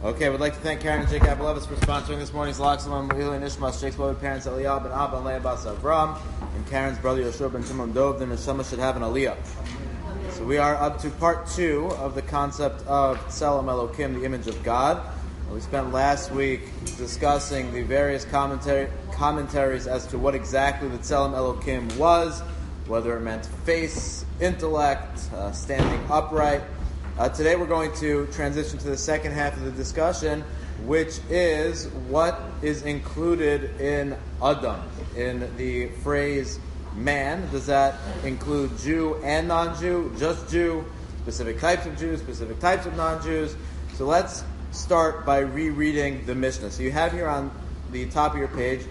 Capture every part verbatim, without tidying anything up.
Okay, we'd like to thank Karen and Jake Apple-Levis for sponsoring this morning's L'Aksalam Lili Nishmas, Jake's beloved parents Eliyahu ben Abba and Leah Bas Avram, and Karen's brother Yoshua ben Shimon Dov. The Neshama should have an Aliyah. So we are up to part two of the concept of Tselem Elokim, the image of God. We spent last week discussing the various commentary, commentaries as to what exactly the Tselem Elokim was, whether it meant face, intellect, uh, standing upright. Uh, today we're going to transition to the second half of the discussion, which is what is included in Adam, in the phrase man. Does that include Jew and non-Jew, just Jew, specific types of Jews, specific types of non-Jews? So let's start by rereading the Mishnah. So you have here on the top of your page,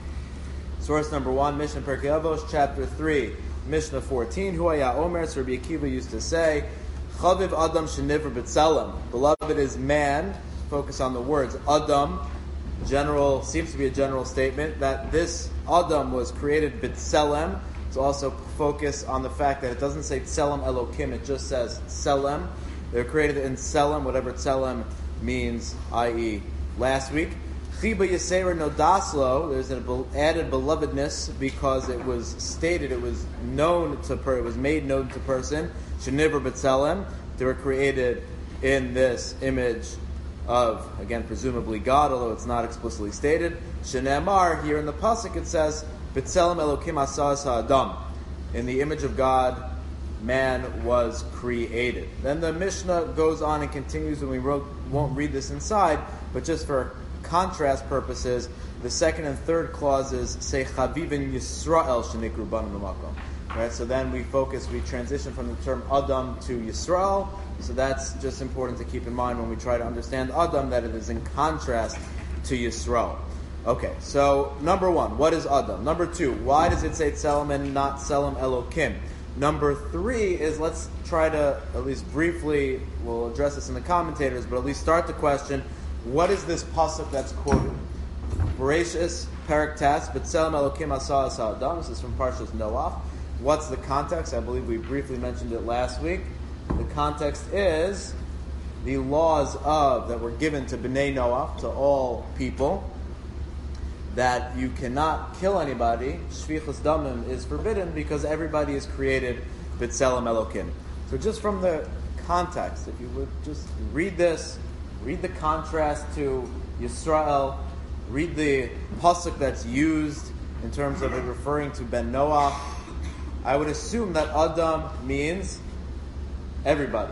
source number one, Mishnah Perkei Avos, chapter three, Mishnah fourteen. Hu haya omer, so Rabbi Akiva used to say, Chaviv Adam shenivra b'tselem. Beloved is man. Focus on the words. Adam, general, seems to be a general statement that this Adam was created b'tselem. So also focus on the fact that it doesn't say tselem elokim, it just says tselem. They're created in tselem, whatever tselem means, that is last week. Chiba Yisera Nodaslo, there's an added belovedness because it was stated, it was known to per, it was made known to person. Shenivra B'Tselem, they were created in this image of, again, presumably God, although it's not explicitly stated. Shenemar, here in the pasuk it says, B'Tselem Elokim Asas Ha'adam. In the image of God, man was created. Then the Mishnah goes on and continues, and we wrote, won't read this inside, but just for contrast purposes, the second and third clauses say Chavivin Yisrael Shenikru Banu B'Makom. Right, so then we focus, we transition from the term Adam to Yisrael. So that's just important to keep in mind when we try to understand Adam, that it is in contrast to Yisrael. Okay, so number one, what is Adam? Number two, why does it say Tselem and not Tselem Elokim? Number three is, let's try to, at least briefly, we'll address this in the commentators, but at least start the question, what is this pasuk that's quoted? Bereshis, Perek Tes, B'Tselem Elokim Asa Asa Adam. This is from Parshas Noach. What's the context? I believe we briefly mentioned it last week. The context is the laws of that were given to Bnei Noach, to all people, that you cannot kill anybody. Shvichus Damim is forbidden because everybody is created B'Tselem Elokim. So just from the context, if you would just read this, read the contrast to Yisrael, read the pasuk that's used in terms of it referring to Ben Noach, I would assume that Adam means everybody.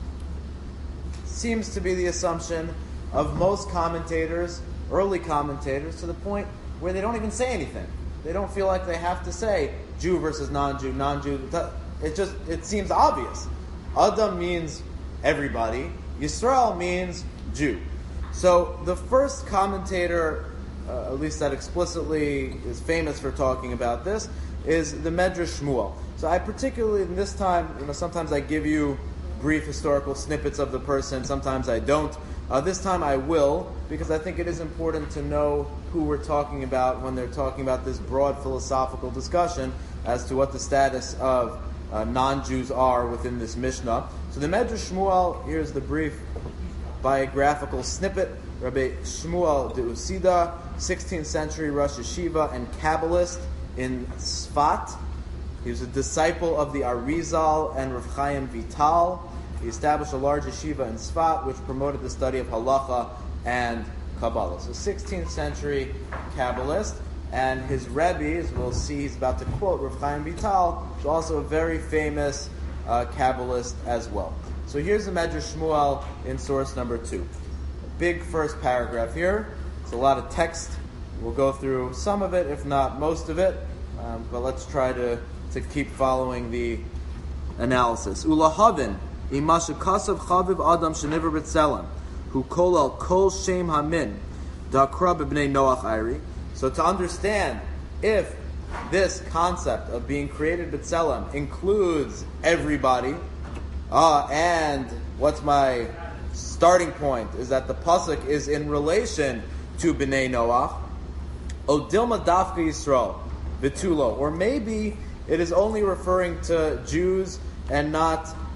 Seems to be the assumption of most commentators, early commentators, to the point where they don't even say anything. They don't feel like they have to say Jew versus non-Jew, non-Jew. It just, it seems obvious. Adam means everybody. Yisrael means Jew. So the first commentator, uh, at least that explicitly is famous for talking about this, is the Medrash Shmuel. So I particularly, in this time, you know, sometimes I give you brief historical snippets of the person, sometimes I don't. Uh, this time I will, because I think it is important to know who we're talking about when they're talking about this broad philosophical discussion as to what the status of uh, non-Jews are within this Mishnah. So the Medrash Shmuel, here's the brief biographical snippet. Rabbi Shmuel de Usida, sixteenth century Rosh Yeshiva and Kabbalist in Sfat. He was a disciple of the Arizal and Rav Chaim Vital. He established a large yeshiva in Sfat, which promoted the study of halacha and Kabbalah. So sixteenth century Kabbalist. And his Rebbe, as we'll see, he's about to quote Rav Chaim Vital, is also a very famous uh, Kabbalist as well. So here's the Medrash Shmuel in source number two. A big first paragraph here. It's a lot of text. We'll go through some of it, if not most of it. Um, but let's try to, to keep following the analysis. Ulahavin, imashu kasav chaviv adam shenivra b'tselem, hu kolal kol shem hamin, dakra b'bnei Noach ayri. So to understand if this concept of being created b'tselem includes everybody, uh, and what's my starting point is that the pasuk is in relation to Bnei Noach, Odilma Dafka Yisrael, Vitulo, or maybe it is only referring to Jews and not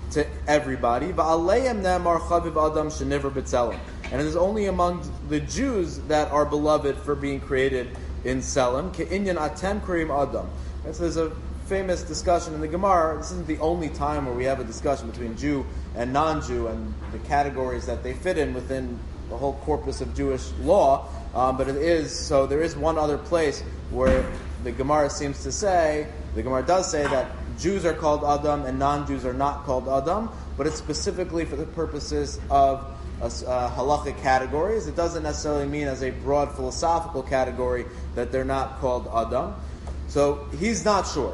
to everybody. Va'aleim ne'amar chaviv adam sheniver b'tzelem. And it is only among the Jews that are beloved for being created in Tzelem. Ke'inyan atem kurim adam. And so there's a famous discussion in the Gemara. This isn't the only time where we have a discussion between Jew and non-Jew and the categories that they fit in within the whole corpus of Jewish law. Um, but it is, so there is one other place where the Gemara seems to say, the Gemara does say that Jews are called Adam and non-Jews are not called Adam, but it's specifically for the purposes of uh, uh, halachic categories. It doesn't necessarily mean as a broad philosophical category that they're not called Adam. So he's not sure.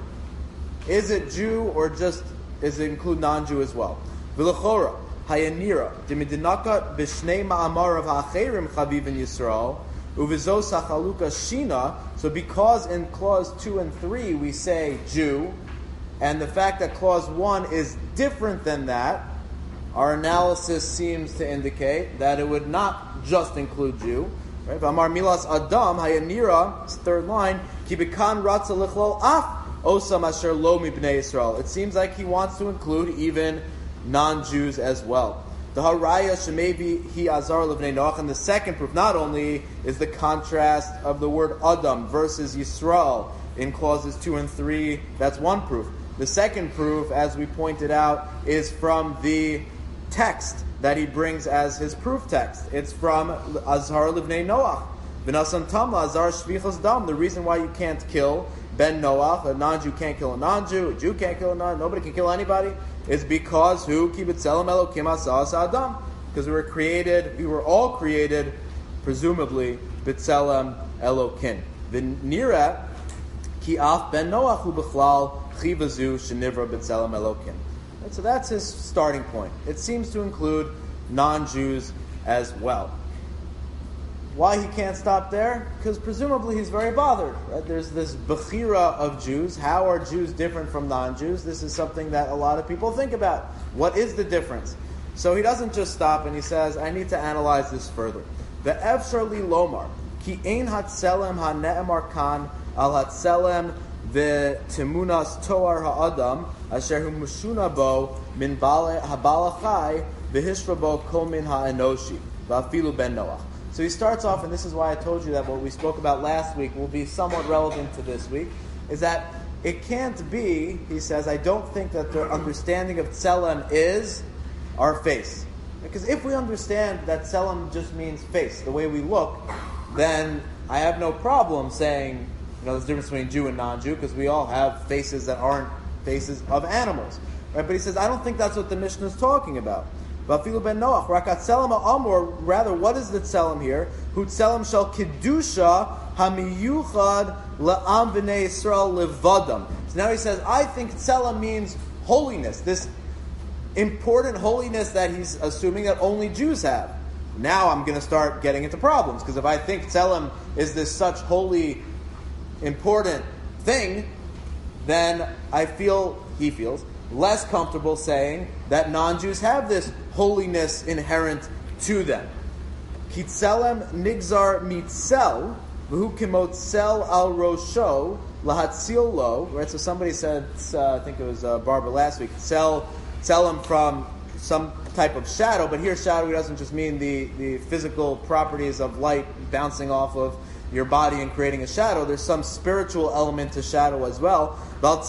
Is it Jew or just, does it include non-Jew as well? V'lechora, hayanira, dimidinaka b'shnei ma'amar of ha'acherim chaviv in Yisrael, uvizos ha'chaluka shina, so because in clause two and three we say Jew, and the fact that clause one is different than that, our analysis seems to indicate that it would not just include Jew. Right? V'amar milas adam hayanira, third line, ki b'kan ratza lichlol af osam asher lo mibnei Yisrael. It seems like he wants to include even non-Jews as well. The haraya shemevi hi azar levnei Noach, and the second proof not only is the contrast of the word Adam versus Yisrael in clauses two and three. That's one proof. The second proof, as we pointed out, is from the text that he brings as his proof text. It's from Azar Livnei Noach. V'nasan tamla Azar shvichas dam. The reason why you can't kill Ben Noach, a non-Jew can't kill a non-Jew, a Jew can't kill a non-Jew, nobody can kill anybody, is because who? Ki b'tzelem Elokim asas Adam. Because we were created, we were all created, presumably, b'tzelem Elokim. V'nira ki af Ben Noach hu b'chlal chivazu shenivra b'tzelem Elokim. So that's his starting point. It seems to include non-Jews as well. Why he can't stop there? Because presumably he's very bothered. Right? There's this bechira of Jews. How are Jews different from non-Jews? This is something that a lot of people think about. What is the difference? So he doesn't just stop and he says, I need to analyze this further. The efshar li lomar ki ein hatzelem hane'emar kan al hatzelem the timunas toar ha'adam asher hu mushuna bo min habalachai v'hishra bo kol min ha'enoshi v'afilu ben Noach. So he starts off, and this is why I told you that what we spoke about last week will be somewhat relevant to this week, is that it can't be, he says, I don't think that their understanding of tzelem is our face. Because if we understand that tzelem just means face, the way we look, then I have no problem saying, you know, there's a difference between Jew and non-Jew, because we all have faces that aren't faces of animals. Right? But he says, I don't think that's what the Mishnah is talking about. Vafilu ben Noach, rakat tzelem ha'amor, rather, what is the tzelem here? Hu tzelem shel kedusha hamiyuchad la'am b'nei Yisrael levadam. So now he says, I think tzelem means holiness, this important holiness that he's assuming that only Jews have. Now I'm going to start getting into problems, because if I think tzelem is this such holy, important thing, then I feel, he feels, less comfortable saying that non-Jews have this holiness inherent to them. Kitzelem nigzar mitzel, v'hu kimotzel al rosho lahatzil lo. Right, so somebody said, uh, I think it was uh, Barbara last week, tzel, tzelem from some type of shadow, but here shadow doesn't just mean the, the physical properties of light bouncing off of your body and creating a shadow. There's some spiritual element to shadow as well. That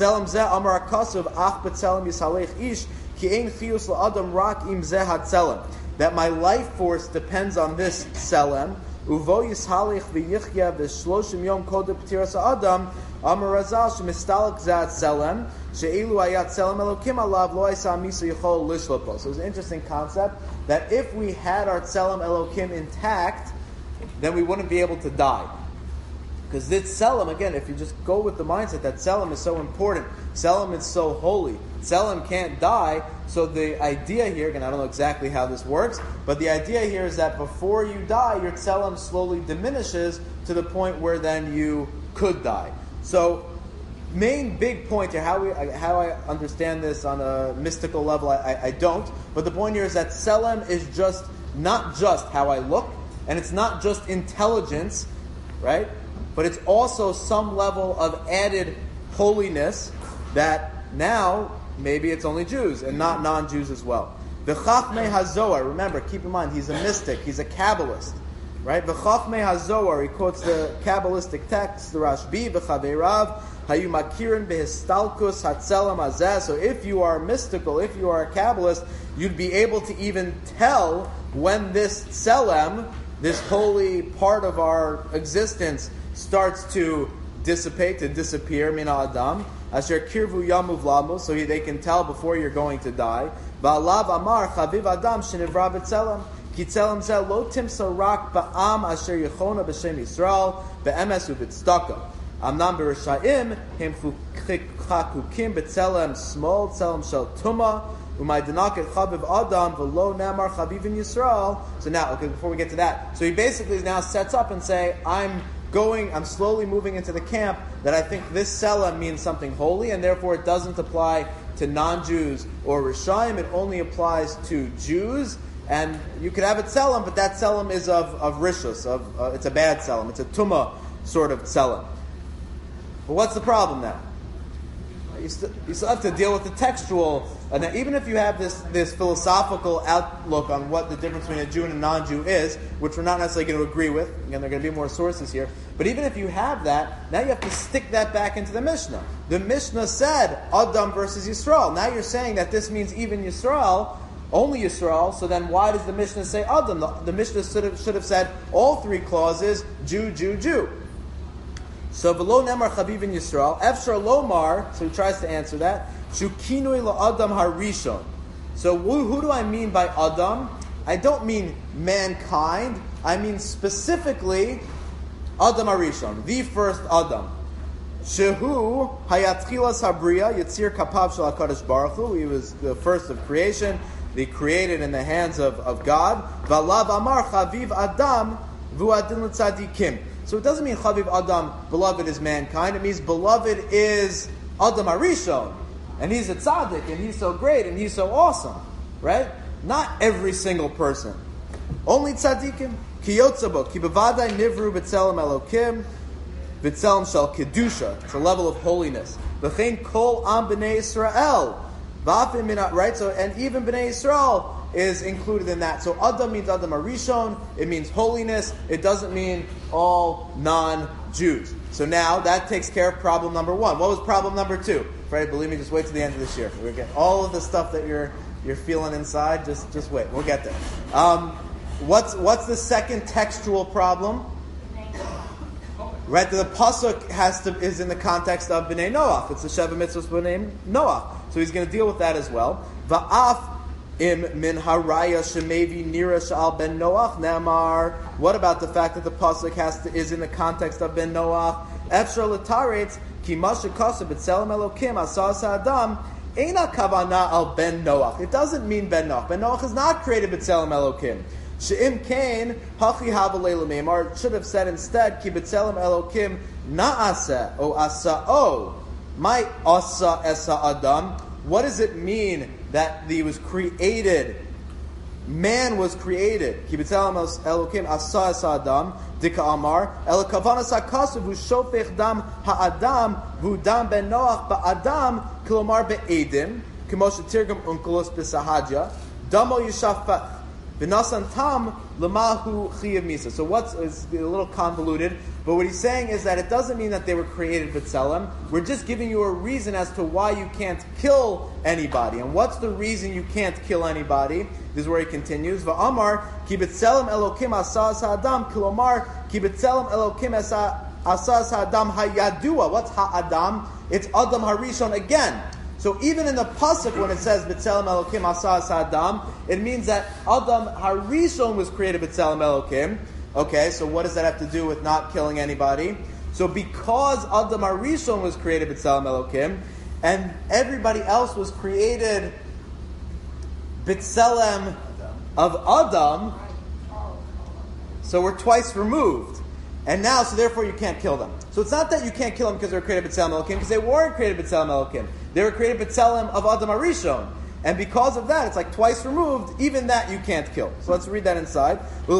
my life force depends on this tzelem. So it's an interesting concept that if we had our tzelem Elokim intact, then we wouldn't be able to die. Because this tzelem, again, if you just go with the mindset that tzelem is so important, tzelem is so holy, tzelem can't die, so the idea here, again, I don't know exactly how this works, but the idea here is that before you die, your tzelem slowly diminishes to the point where then you could die. So, main big point here, how we, how I understand this on a mystical level, I, I, I don't, but the point here is that tzelem is just, not just how I look, and it's not just intelligence, right? But it's also some level of added holiness that now maybe it's only Jews and not non-Jews as well. V'chachmei hazohar, remember, keep in mind, he's a mystic, he's a Kabbalist, right? V'chachmei hazohar, he quotes the Kabbalistic text, the Rashbi, v'chaveirav, hayu makirin behistalkus hatzelam hazeh. So if you are mystical, if you are a Kabbalist, you'd be able to even tell when this tzelem, this holy part of our existence, starts to dissipate, to disappear, min ha'adam, asher kirvu yamuv lamu, so they can tell before you're going to die. Va'alav amar chaviv adam shenivra b'tzelem, ki tzelem zeh lo timsa rak ba'am asher yechona b'shem Yisrael, be'emes u'b'tzdaka. Amnam b'rishayim, him chakukim b'tzelem small, tzelem shel tuma, umay denaket chaviv adam, v'lo namar chaviv in Yisrael. So now, okay, before we get to that, so he basically now sets up and say, I'm going, I'm slowly moving into the camp that I think this Selah means something holy, and therefore it doesn't apply to non-Jews or Rishayim. It only applies to Jews, and you could have a Tselem, but that Tselem is of, of Rishus, of, uh, it's a bad Tselem, it's a Tumah sort of Tselem. But what's the problem now? You still, you still have to deal with the textual. Uh, now, even if you have this, this philosophical outlook on what the difference between a Jew and a non-Jew is, which we're not necessarily going to agree with, again, there are going to be more sources here, but even if you have that, now you have to stick that back into the Mishnah. The Mishnah said, Adam versus Yisrael. Now you're saying that this means even Yisrael, only Yisrael, so then why does the Mishnah say Adam? The, the Mishnah should have, should have said all three clauses, Jew, Jew, Jew. So v'lo nemar chaviv in Yisrael, efshar lomar, so he tries to answer that, shukinui la'adam harishon. So who, who do I mean by Adam? I don't mean mankind, I mean specifically Adam harishon, the first Adam. Shehu hayatchilas habriya, yitzir kapav shel HaKadosh Baruch Hu, he was the first of creation, they created in the hands of, of God. V'alav amar chaviv Adam v'uadin l'tzadikim. So it doesn't mean Chaviv Adam, beloved is mankind. It means beloved is Adam Harishon. And he's a tzaddik, and he's so great, and he's so awesome. Right? Not every single person. Only tzaddikim. Ki yotzabo, ki bevadai nivru b'tzelem elokim, b'tzelem shel kedusha. It's a level of holiness. V'chein kol am b'nei Yisrael. V'afim minat, right? So, and even b'nei Yisrael is included in that. So Adam means Adam Harishon, it means holiness, it doesn't mean all non-Jews. So now that takes care of problem number one. What was problem number two? Freddie, believe me, just wait till the end of this year. We'll get all of the stuff that you're you're feeling inside, just just wait, we'll get there. Um, what's what's the second textual problem? Right, the pasuk has to is in the context of B'nai Noach. It's the Sheva Mitzvos B'nai Noach. So he's going to deal with that as well. Va'af Im min haraya shemevi nira shal ben Noach namar. What about the fact that the pasuk has to, is in the context of ben Noach? Efshar l'taretz ki masha kasav b'tzelem elokim asas adam eina kavana al ben Noach. It doesn't mean ben Noach. Ben Noach is not created b'tzelem elokim. She'im kain hachi havalei l'meimar. It should have said instead ki b'tzelem elokim naaseh o asa'o. My asa esa adam. What does it mean that he was created? Man was created. Ki b'tzelem elokim asa es adam dika amar el kavanas hakasav hu shofech dam ha'adam v'hu dam ben Noach ba'adam kilomar be'edim k'mo shetirgam unkelos b'sahadja damo yishafach v'nasan tam l'mahu chiyav misa. So what's it's a little convoluted, but what he's saying is that it doesn't mean that they were created b'tzelem. We're just giving you a reason as to why you can't kill anybody. And what's the reason you can't kill anybody? This is where he continues. Va'amar ki b'tzelem elokim asas ha'adam kilomar ki b'tzelem elokim asas ha'adam hayadua. What's ha'adam? It's Adam Harishon again. So even in the pasuk when it says b'tzelem elokim asas ha'adam, it means that Adam Harishon was created b'tzelem elokim. Okay, so what does that have to do with not killing anybody? So because Adam Harishon was created b'tzelem elokim, and everybody else was created b'tzelem of Adam, so we're twice removed. And now, so therefore you can't kill them. So it's not that you can't kill them because they were created b'tzelem elokim, because they weren't created b'tzelem elokim. They were created b'tzelem of Adam Harishon. And because of that, it's like twice removed, even that you can't kill. So let's read that inside. You're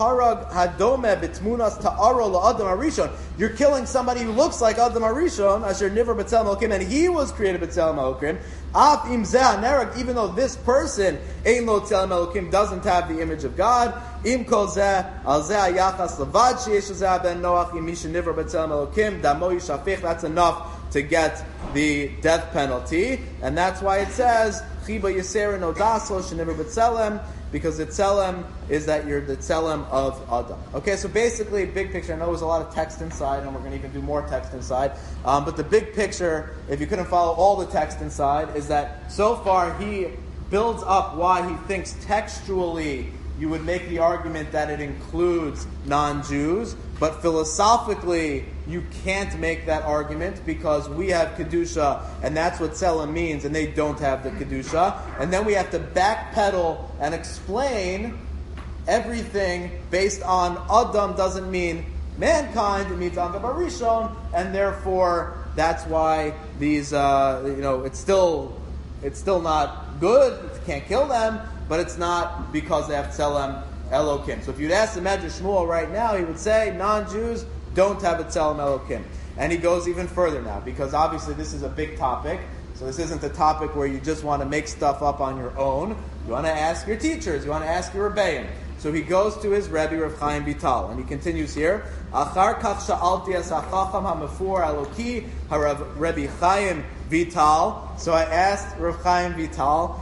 killing somebody who looks like Adam Arishon, Asher Nivra B'Tselem Elokim, and he was created B'Tselem Elokim. Af im zeh nerag, even though this person, Ein Lo Tzelem Elokim, doesn't have the image of God. Im kol zeh, al zeh ayachas levad sheyesh zeh ben Noach, im misha Nivra B'Tzelem Elokim, damo yishafech, that's enough to get the death penalty. And that's why it says, Chiba Yisera no daslo sheniver b'tzelem, because the tzelem is that you're the tzelem of Adam. Okay, so basically, big picture, I know there's a lot of text inside, and we're going to even do more text inside, um, but the big picture, if you couldn't follow all the text inside, is that so far he builds up why he thinks textually you would make the argument that it includes non-Jews, but philosophically you can't make that argument because we have Kedusha, and that's what Tzelem means, and they don't have the Kedusha. And then we have to backpedal and explain everything based on Adam doesn't mean mankind, it means Adam Barishon, and therefore that's why these, uh, you know, it's still, it's still not good, you can't kill them, but it's not because they have Tzelem Elokim. So if you'd ask the Medrash Shmuel right now, he would say non-Jews don't have a Tzelem Elokim. And he goes even further now, because obviously this is a big topic. So this isn't a topic where you just want to make stuff up on your own. You want to ask your teachers. You want to ask your Rebbeim. So he goes to his Rebbe Rav Chaim Vital, and he continues here. Achar kach sha'alti es ha'chacham ha'mefur aloki ha'Rav Rebbe Chaim Vital. So I asked Rav Chaim Vital.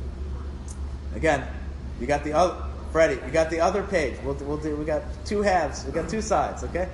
Again, you got the other, Freddie, you got the other page. We'll, we'll do, we got two halves, we got two sides, okay?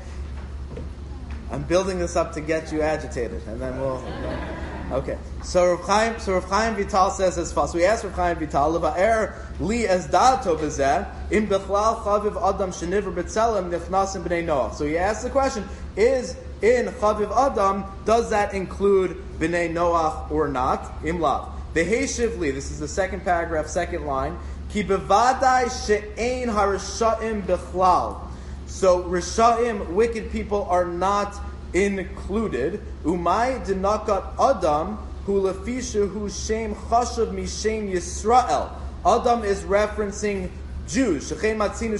I'm building this up to get you agitated, and then we'll, okay. So Rav Chaim, so Rav Chaim Vital says as follows. So we asked Rav Chaim Vital, L'va'er li es da'ato b'zeh, im bechlal chaviv adam sheniver b'tzelem nichnasim b'nei Noach. So he asked the question, is in chaviv adam, does that include b'nei Noach or not? Im lav. The Heishivli, this is the second paragraph, second line. Ki bevadai she'ein harisha'im bechlal. So Risha'im, wicked people, are not included. Umay denakat Adam, hu lefisha hu shem chashav mishem Yisrael. Adam is referencing Jews. Shechein matzinu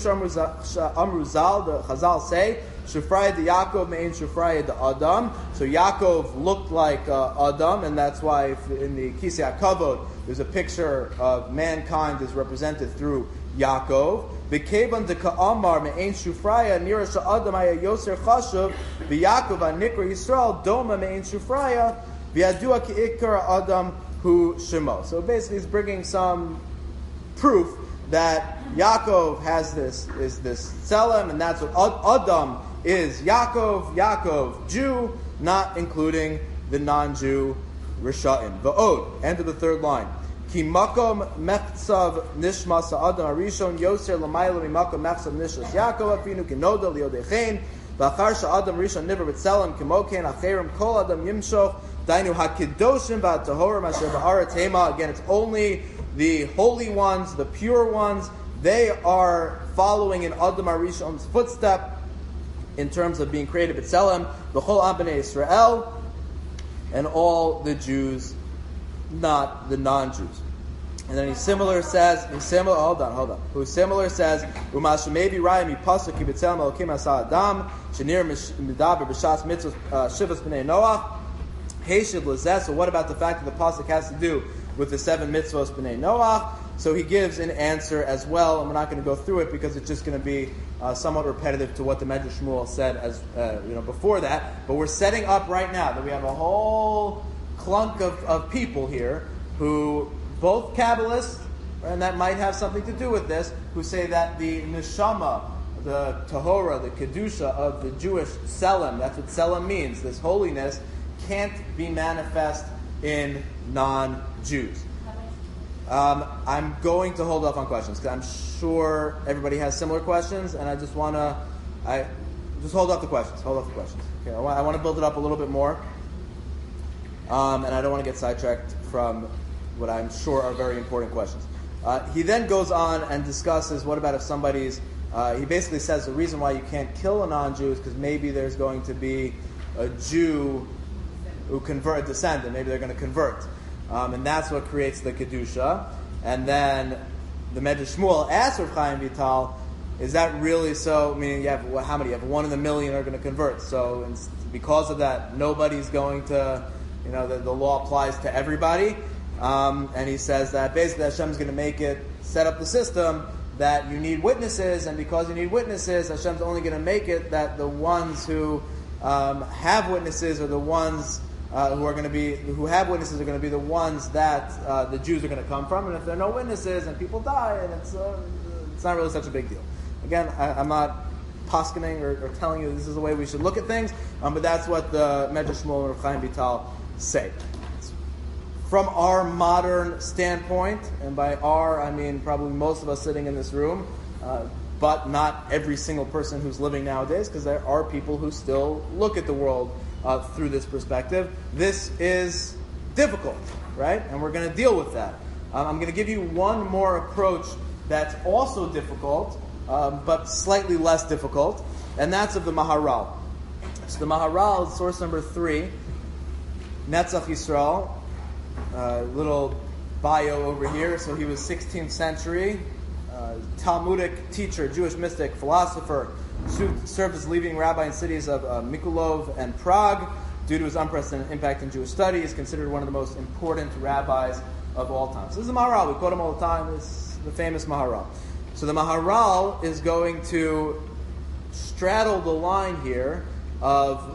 amruzal, the Chazal say, Shufraya de Yaakov me'en Shufraya de Adam. So Yaakov looked like uh, Adam, and that's why in the Kisei HaKavod there's a picture of mankind is represented through Yaakov. V'kevan de Ka'amar me'en Shufraya nira sha'adam haya yoser chashuv v'Yaakov ha'nikra Yisrael doma me'en Shufraya v'yadua ki'ikar Adam hu shemo. So basically he's bringing some proof that Yaakov has this, is this Tzelem, and that's what Adam is. Yaakov, Yaakov, Jew, not including the non-Jew Risha'im. V'od, end of the third line. Ki makom mechzav nishma sa'adam arishon yoser l'mayla mimakom mechzav nishmas Yaakov afinu kinoda liyodechein v'achar sha'adam rishon niver b'tzelem kimoken acherim kol adam yimshoch dainu hakidoshim v'atahorim asher ba'aretz hema. Again, it's only the holy ones, the pure ones. They are following in Adam Arishon's footstep in terms of being created b'tzelem, b'chol am b'nei Yisrael, and all the Jews, not the non-Jews. And then he similar says, he similar, hold on, hold on. Who similar says, Umashu maybe raya mi pasuk ki b'tzelem elokim asa adam shenir midaber b'shas mitzvos shivas b'nei Noach heishiv lezeh. So what about the fact that the pasuk has to do with the seven mitzvos b'nei Noach? So he gives an answer as well, and we're not going to go through it because it's just going to be uh, somewhat repetitive to what the Medrash Shmuel said as uh, you know before that. But we're setting up right now that we have a whole clunk of, of people here who, both Kabbalists, and that might have something to do with this, who say that the neshama, the tahora, the kedusha of the Jewish Tzelem, that's what Tzelem means, this holiness, can't be manifest in non-Jews. Um, I'm going to hold off on questions because I'm sure everybody has similar questions, and I just want to, I just hold off the questions. Hold off the questions. Okay, I want, I want to build it up a little bit more, um, and I don't want to get sidetracked from what I'm sure are very important questions. Uh, he then goes on and discusses what about if somebody's. Uh, he basically says the reason why you can't kill a non-Jew is because maybe there's going to be a Jew who convert, a descendant. Maybe they're going to convert. um, and that's what creates the Kedusha. And then the Medrash Shmuel asks Rav Chaim Vital, is that really so? I mean, you have how many? You have one in a million are going to convert. So because of that, nobody's going to, you know, the, the law applies to everybody. Um, and he says that basically Hashem's going to make it, set up the system that you need witnesses, and because you need witnesses, Hashem's only going to make it that the ones who um, have witnesses are the ones uh, who are going to be, who have witnesses are going to be the ones that uh, the Jews are going to come from. And if there are no witnesses and people die, and it's uh, it's not really such a big deal. Again, I, I'm not poskening or, or telling you this is the way we should look at things, um, but that's what the Medrash Shmuel and Rav Chaim Vital say. From our modern standpoint, and by our, I mean probably most of us sitting in this room, uh, but not every single person who's living nowadays, because there are people who still look at the world uh, through this perspective. This is difficult, right? And we're going to deal with that. Um, I'm going to give you one more approach that's also difficult, um, but slightly less difficult, and that's of the Maharal. So the Maharal, source number three, Netzach Yisrael. Uh, little bio over here. So he was sixteenth century, uh, Talmudic teacher, Jewish mystic, philosopher, served as leading rabbi in cities of uh, Mikulov and Prague. Due to his unprecedented impact in Jewish studies, considered one of the most important rabbis of all time. So this is the Maharal. We quote him all the time. This is the famous Maharal. So the Maharal is going to straddle the line here of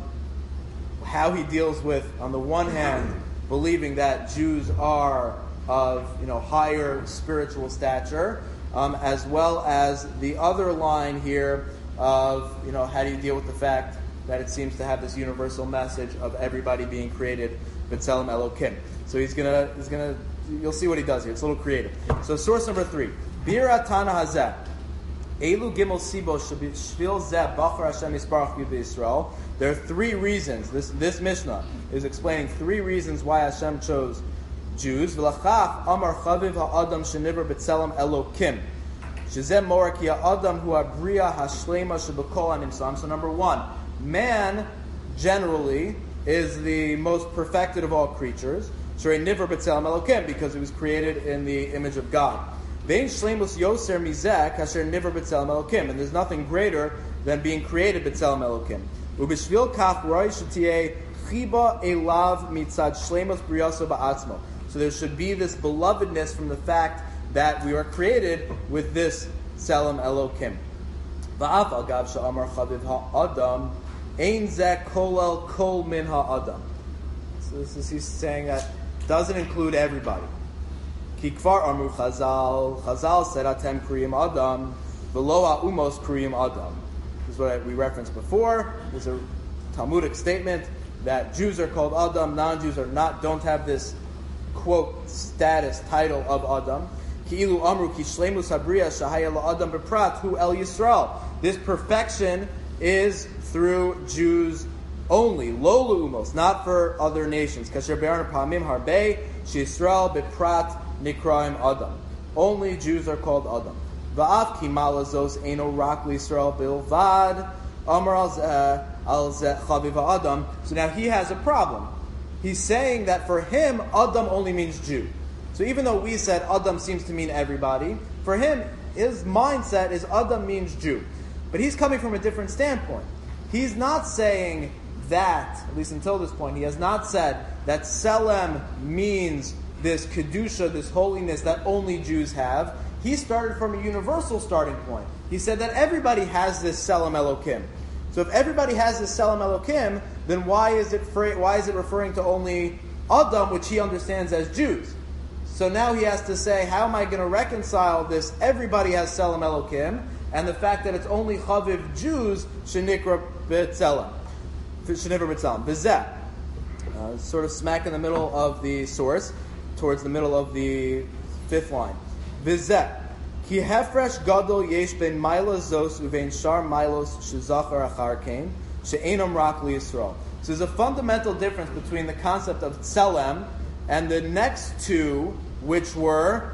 how he deals with, on the one hand, believing that Jews are of, you know, higher spiritual stature, um, as well as the other line here of, you know, how do you deal with the fact that it seems to have this universal message of everybody being created B'Tselem Elokim. So he's gonna, he's gonna, you'll see what he does here. It's a little creative. So source number three, Bira Tana Hazeh. Elu Gimel Sibo Shvil Zeh Bachar Hashem Yisparach B'Yisrael. There are three reasons. This this Mishnah is explaining three reasons why Hashem chose Jews. V'lachach Amar Chaviv Ha'adam Sheniver B'Tselem Elokim. Shezem Morak Ha'adam Hu Abriya Hashlema Shebekol Animsam. So number one, man generally is the most perfected of all creatures. Shrei Niver B'Tselem Elokim, because he was created in the image of God. Vein Shleimus Yoser Mizeh Kasher Niver B'Tselem Elokim, and there's nothing greater than being created B'Tselem Elokim. Ubishvil Kach Roi Shetieh Chiba Elav Mitzad Shleimus Briyaso Ba'atzmo. So there should be this belovedness from the fact that we are created with this Tselem Elokim. Va'af al Gav Sha'amar Chaviv Ha'adam Ein Zeh Kolel Kol Min Ha'adam. So this is he's saying that doesn't include everybody. Kikvar Amru Chazal. Chazal said, Atem Kriyim Adam, Velo Ha'umos Kriyim Adam. This is what we referenced before. There's a Talmudic statement that Jews are called Adam, non-Jews are not, don't have this, quote, status, title of Adam. Ki'ilu Amru Ki Shleimus Habriya Shahaya La'adam Beprat Hu El Yisrael. This perfection is through Jews only. Lo Lu'umos, not for other nations. Kasher Be'arna Pa'amim Harbe Sh'Yisrael Beprat Nikraim Adam. Only Jews are called Adam. Va'af ki malazos eino rak l'Yisrael bilvad amar al zeh chaviv Adam. So now he has a problem. He's saying that for him, Adam only means Jew. So even though we said Adam seems to mean everybody, for him, his mindset is Adam means Jew. But he's coming from a different standpoint. He's not saying that, at least until this point, he has not said that Tselem means this Kedusha, this holiness that only Jews have. He started from a universal starting point. He said that everybody has this Tselem Elokim. So if everybody has this Tselem Elokim, then why is it fra- why is it referring to only Adam, which he understands as Jews? So now he has to say, how am I going to reconcile this? Everybody has Tselem Elokim, and the fact that it's only Chaviv Jews, Shenikra B'Tselem. Sheniver B'Tselem. V'zeh. Uh, sort of smack in the middle of the source, towards the middle of the fifth line. V'zeh. Ki hefresh gadol yesh ben milos zos uvein shar milos shezachar achar kain she'enam rak liYisrael. So there's a fundamental difference between the concept of Tselem and the next two, which were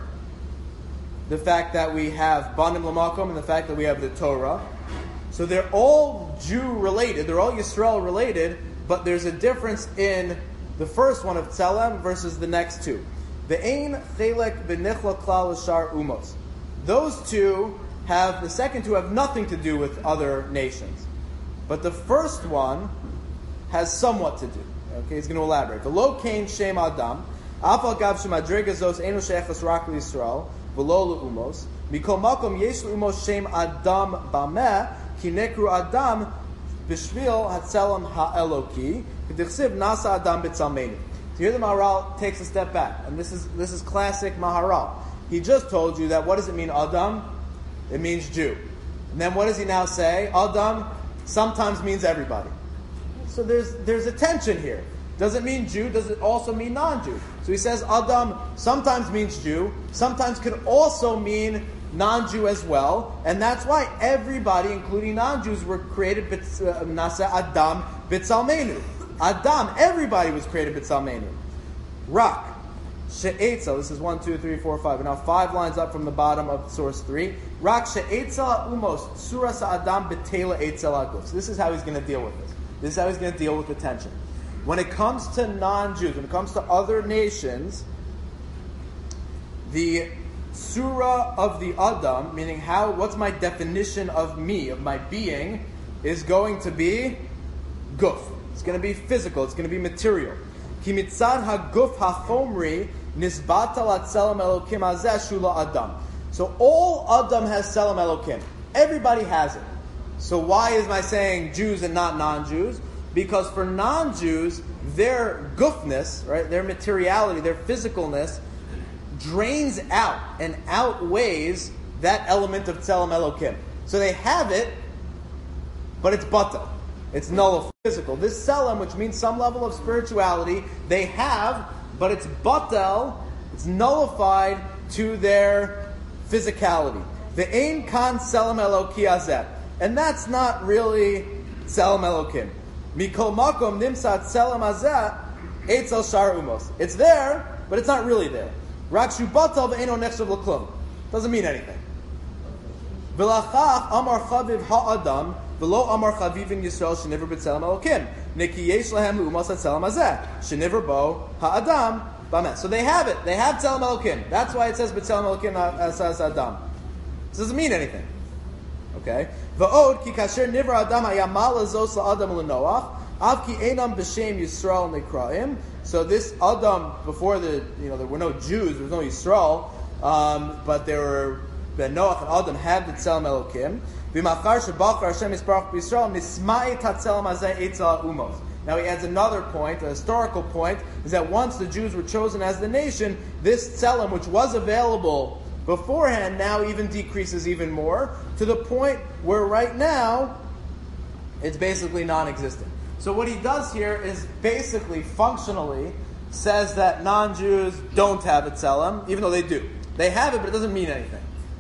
the fact that we have Banim L'Makom and the fact that we have the Torah. So they're all Jew related, they're all Yisrael related, but there's a difference in the first one of Tselem versus the next two. Ve'ein chelek v'nichla klal l'shar umos. Those two have, the second two have nothing to do with other nations. But the first one has somewhat to do. Okay, he's going to elaborate. V'lo kain shem adam, afal gav shemadriga zos enu sheichas rak l'Yisrael, v'lo l'umos, mikol makom yesh l'umos shem adam bameh, ki nekru adam b'shvil hatzelam ha'eloki, v'dichsiv nasa adam b'tzalmenu. So here the Maharal takes a step back. And this is this is classic Maharal. He just told you that what does it mean, Adam? It means Jew. And then what does he now say? Adam sometimes means everybody. So there's there's a tension here. Does it mean Jew? Does it also mean non-Jew? So he says Adam sometimes means Jew, sometimes could also mean non-Jew as well. And that's why everybody, including non-Jews, were created Nasa Adam B'Tzalmenu. Adam, everybody was created B'Tzalmenu. Rak. She'etzel, this is one, two, three, four, five. And now five lines up from the bottom of source three. Rak she'etzel umos suras adam betela etzel aguf. So this is how he's going to deal with this. This is how he's going to deal with the tension. When it comes to non-Jews, when it comes to other nations, the surah of the adam, meaning how, what's my definition of me, of my being, is going to be guf. It's going to be physical. It's going to be material. Ki mitzad haguf hachomri nisbata latzelem elokim hazeh shula adam. So all Adam has Tselem Elokim. Everybody has it. So why is my saying Jews and not non-Jews? Because for non-Jews, their gufness, right, their materiality, their physicalness, drains out and outweighs that element of Tselem Elokim. So they have it, but it's batal. It's null physical. This Tselem, which means some level of spirituality, they have, but it's batal, it's nullified to their physicality. The ein kan Tselem Eloki azeh. And that's not really Tselem Elokim. Mikol makom nimsat Tselem azeh etzel shar umos. It's there, but it's not really there. Rak shu batal ve'eno nechshav l'klum. Doesn't mean anything. V'lachach amar chaviv ha'adam v'lo amar chavivin Yisrael sheniver b'Tselem Elokim. Neki yesh lahem umos at Tselem azeh sheniver bo ha'adam. So they have it. They have Tselem Elokim. That's why it says b'Tselem Elokim asas Adam. This doesn't mean anything. Okay. Va'od ki kasher nivra Adam hayamal azos la'Adam l'Noach av ki einam b'shem Yisrael nekraim. So this Adam, before the, you know, there were no Jews, there was no Yisrael, um, but there were, Ben Noach and Adam had the Tselem Elokim. V'machar shebachar Hashem yisparach b'Yisrael nisma'it hatzelem hazeh etzel umos. Now he adds another point, a historical point, is that once the Jews were chosen as the nation, this Tselem, which was available beforehand, now even decreases even more, to the point where right now, it's basically non-existent. So what he does here is basically, functionally, says that non-Jews don't have a Tselem, even though they do. They have it, but it doesn't mean anything.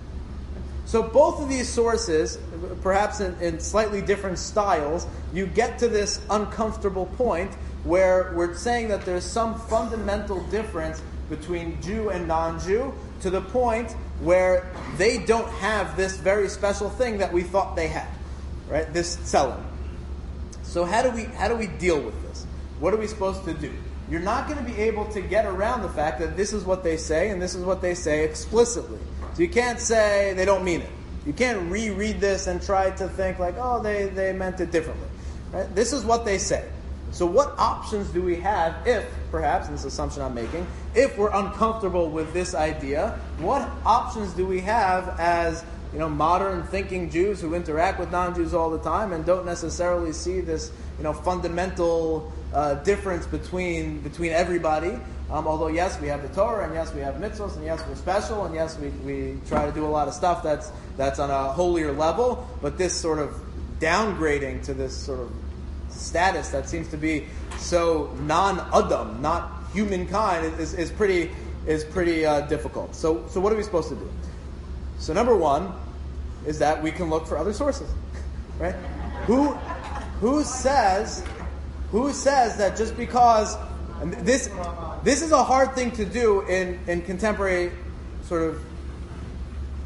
So both of these sources, perhaps in, in slightly different styles, you get to this uncomfortable point where we're saying that there's some fundamental difference between Jew and non-Jew, to the point where they don't have this very special thing that we thought they had, right? This Tselem. So how do we how do we deal with this? What are we supposed to do? You're not going to be able to get around the fact that this is what they say and this is what they say explicitly. So you can't say they don't mean it. You can't reread this and try to think like, oh, they, they meant it differently. Right? This is what they say. So what options do we have if, perhaps, and this assumption I'm making, if we're uncomfortable with this idea, what options do we have as, you know, modern thinking Jews who interact with non-Jews all the time and don't necessarily see this, you know, fundamental uh, difference between between everybody? Um, although yes, we have the Torah, and yes, we have mitzvahs, and yes, we're special, and yes, we, we try to do a lot of stuff that's that's on a holier level. But this sort of downgrading to this sort of status that seems to be so non-Adam, not humankind, is, is pretty is pretty uh, difficult. So so what are we supposed to do? So number one is that we can look for other sources, right? Who who says who says that just because and this this is a hard thing to do in, in contemporary sort of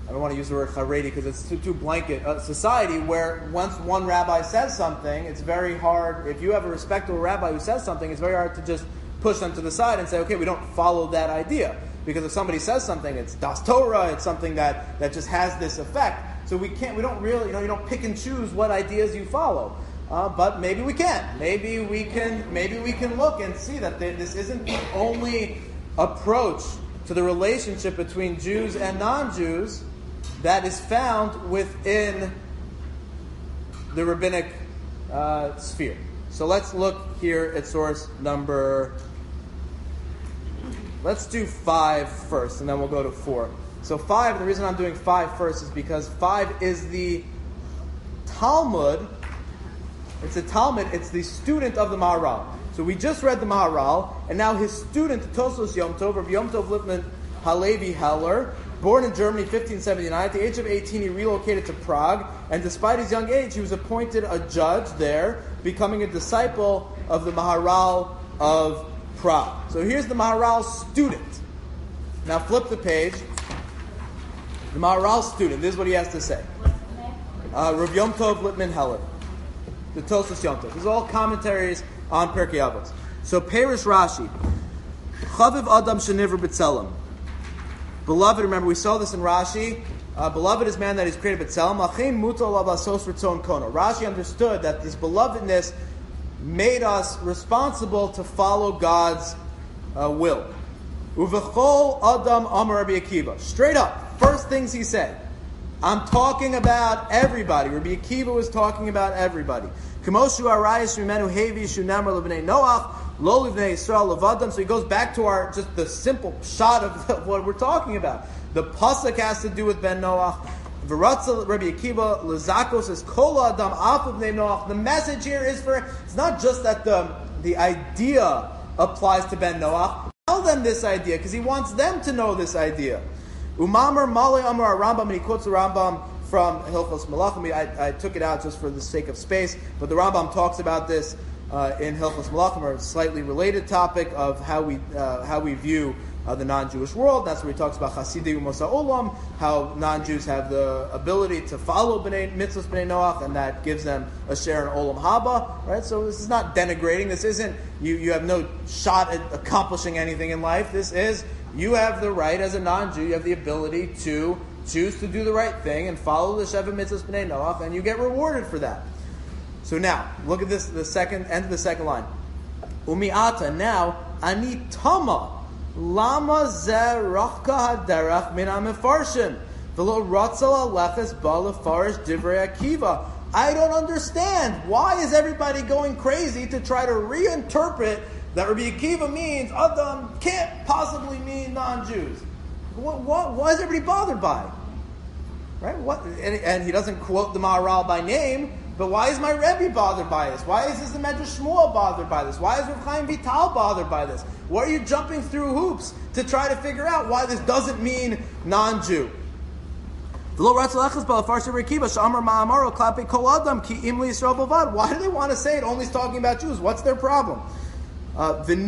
I don't want to use the word Haredi because it's too, too blanket, a society where once one rabbi says something, it's very hard, if you have a respectable rabbi who says something, it's very hard to just push them to the side and say, okay, we don't follow that idea. Because if somebody says something, it's Das Torah, it's something that, that just has this effect. So we can't, we don't really, you know, you don't pick and choose what ideas you follow. Uh, but maybe we can. Maybe we can, maybe we can look and see that this isn't the only approach to the relationship between Jews and non-Jews that is found within the rabbinic uh, sphere. So let's look here at source number, let's do five first, and then we'll go to four. So five, the reason I'm doing five first is because five is the Talmud. It's a Talmud, it's the student of the Maharal. So we just read the Maharal, and now his student, Tosfos Yom Tov, Rabbi Yom Tov Lipman Halevi Heller, born in Germany fifteen seventy-nine. At the age of eighteen, he relocated to Prague, and despite his young age, he was appointed a judge there, becoming a disciple of the Maharal of Prague. So here's the Maharal student. Now flip the page. The Maharal student, this is what he has to say. Uh, Rabbi Yom Tov Lipman Heller. The Tosfos Yom Tov. These are all commentaries on Pirkei Avos. So Perish Rashi. Chaviv Adam Shenivra B'Tselem. Beloved, remember we saw this in Rashi. Uh, beloved is man that is created B'Tselem. Achim Mutal Avasos Ritzon Kono. Rashi understood that this belovedness made us responsible to follow God's uh, will. Uvechol Adam Amar Rabbi Akiva. Straight up, first things he said. I'm talking about everybody. Rabbi Akiva was talking about everybody. Kamoshu Arayis Rimenu Hevi Shunamar Levnei Noach Lo Levnei Yisrael Levadam. So he goes back to our just the simple shot of, of what we're talking about. The pasuk has to do with Ben Noach. V'ratza Rabbi Akiva Lezakos says Kol Adam Af Levnei Noach. The message here is for it's not just that the the idea applies to Ben Noach. Tell them this idea because he wants them to know this idea. Umamar Malay Amar Rambam, and he quotes the Rambam from Hilchos Malachim. I, I took it out just for the sake of space, but the Rambam talks about this uh, in Hilchos Malachim, or a slightly related topic of how we uh, how we view uh, the non-Jewish world. That's where he talks about Chasidei Umosa Olam, how non-Jews have the ability to follow B'nai, Mitzvos B'nai Noach, and that gives them a share in Olam Haba. Right? So this is not denigrating. This isn't you. You have no shot at accomplishing anything in life. This is you have the right as a non-Jew. You have the ability to choose to do the right thing and follow the Sheva Mitzvos B'nai Noach, and you get rewarded for that. So now, look at this, the second end of the second line. Umi'ata, now, ani tama, lama ze rachka haderach min ha-mefarshim, v'lo ratzal aleches ba lefarish divrei Akiva. I don't understand. Why is everybody going crazy to try to reinterpret that Rabbi Akiva means Adam can't possibly mean non-Jews? What, what, why is everybody bothered by it? Right? What? And, and he doesn't quote the Maharal by name, but why is my Rebbe bothered by this? Why is this the Medrash Shmuel bothered by this? Why is Rav Chaim Vital bothered by this? Why are you jumping through hoops to try to figure out why this doesn't mean non-Jew? Why do they want to say it only is talking about Jews? What's their problem? Uh, so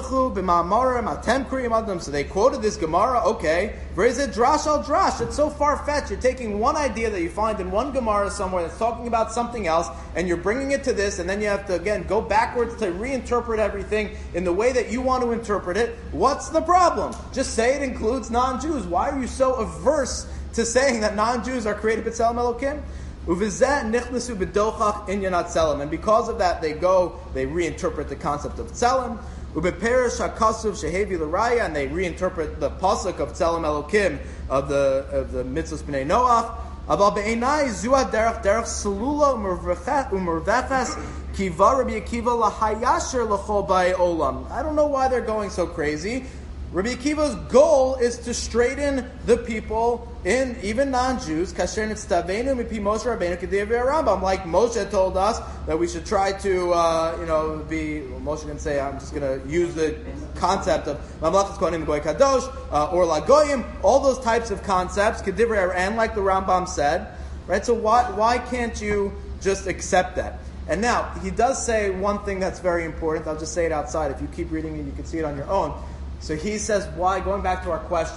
they quoted this Gemara, okay. Drash al drash. It's so far-fetched. You're taking one idea that you find in one Gemara somewhere that's talking about something else, and you're bringing it to this, and then you have to, again, go backwards to reinterpret everything in the way that you want to interpret it. What's the problem? Just say it includes non-Jews. Why are you so averse to saying that non-Jews are created b'tzelem Elokim? And because of that, they go, they reinterpret the concept of tzelem. And they reinterpret the pasuk of tzelem Elokim of the of the mitzvos b'nei Noach. I don't know why they're going so crazy. Rabbi Akiva's goal is to straighten the people, in even non-Jews, like Moshe told us that we should try to, uh, you know, be, well, Moshe can say, I'm just going to use the concept of Mamlachas Kohanim Goy Kadosh, uh, or Lagoyim, all those types of concepts, and like the Rambam said, right? So why why can't you just accept that? And now, he does say one thing that's very important. I'll just say it outside. If you keep reading it, you can see it on your own. So he says, why, going back to our question,